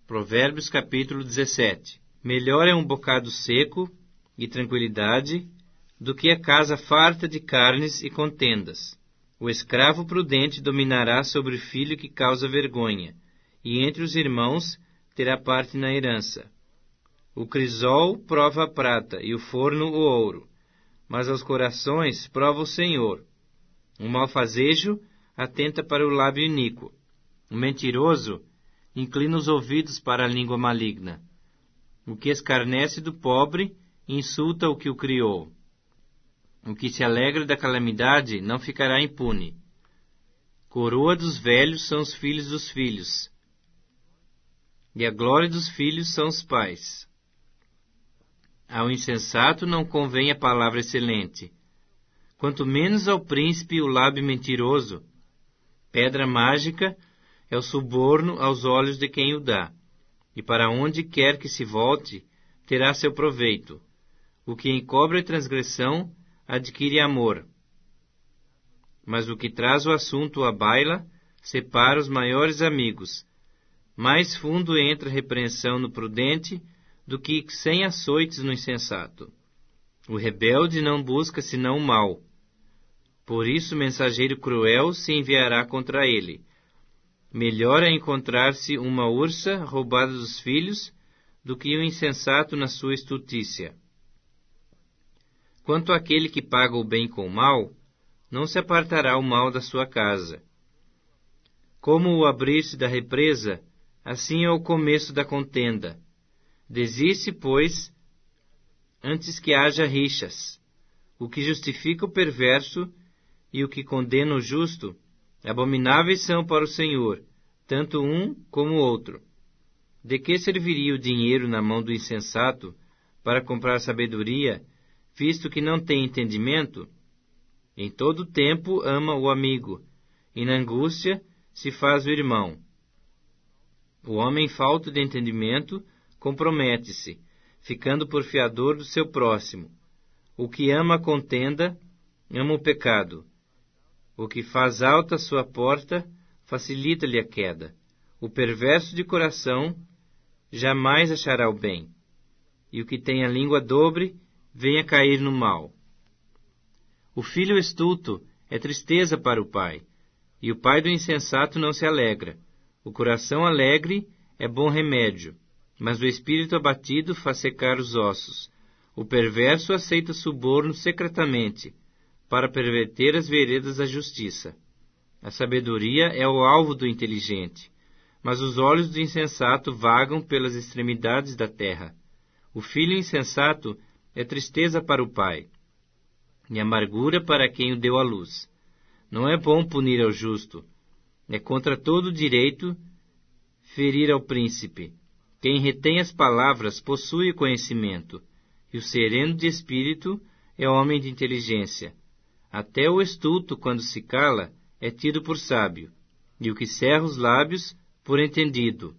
Provérbios capítulo 17. Melhor é um bocado seco e tranquilidade do que a casa farta de carnes e contendas. O escravo prudente dominará sobre o filho que causa vergonha, e entre os irmãos terá parte na herança. O crisol prova a prata e o forno o ouro, mas aos corações prova o Senhor. O malfazejo atenta para o lábio iníquo. O mentiroso inclina os ouvidos para a língua maligna. O que escarnece do pobre insulta o que o criou. O que se alegra da calamidade não ficará impune. Coroa dos velhos são os filhos dos filhos, e a glória dos filhos são os pais. Ao insensato não convém a palavra excelente, quanto menos ao príncipe o lábio mentiroso. Pedra mágica é o suborno aos olhos de quem o dá, e para onde quer que se volte, terá seu proveito. O que encobre a transgressão adquire amor, mas o que traz o assunto à baila separa os maiores amigos. Mais fundo entra a repreensão no prudente do que 100 açoites no insensato. O rebelde não busca senão o mal. Por isso o mensageiro cruel se enviará contra ele. Melhor é encontrar-se uma ursa roubada dos filhos do que o insensato na sua estutícia. Quanto àquele que paga o bem com o mal, não se apartará o mal da sua casa. Como o abrir-se da represa, assim é o começo da contenda. Desiste, pois, antes que haja rixas. O que justifica o perverso e o que condena o justo, abomináveis são para o Senhor, tanto um como o outro. De que serviria o dinheiro na mão do insensato para comprar sabedoria, visto que não tem entendimento? Em todo tempo ama o amigo, e na angústia se faz o irmão. O homem falto de entendimento compromete-se, ficando por fiador do seu próximo. O que ama a contenda, ama o pecado. O que faz alta a sua porta, facilita-lhe a queda. O perverso de coração jamais achará o bem. E o que tem a língua dobre, venha cair no mal. O filho estulto é tristeza para o pai, e o pai do insensato não se alegra. O coração alegre é bom remédio, mas o espírito abatido faz secar os ossos. O perverso aceita suborno secretamente, para perverter as veredas da justiça. A sabedoria é o alvo do inteligente, mas os olhos do insensato vagam pelas extremidades da terra. O filho insensato é tristeza para o pai, e amargura para quem o deu à luz. Não é bom punir ao justo, é contra todo direito ferir ao príncipe. Quem retém as palavras possui o conhecimento, e o sereno de espírito é homem de inteligência. Até o estulto, quando se cala, é tido por sábio, e o que cerra os lábios, por entendido.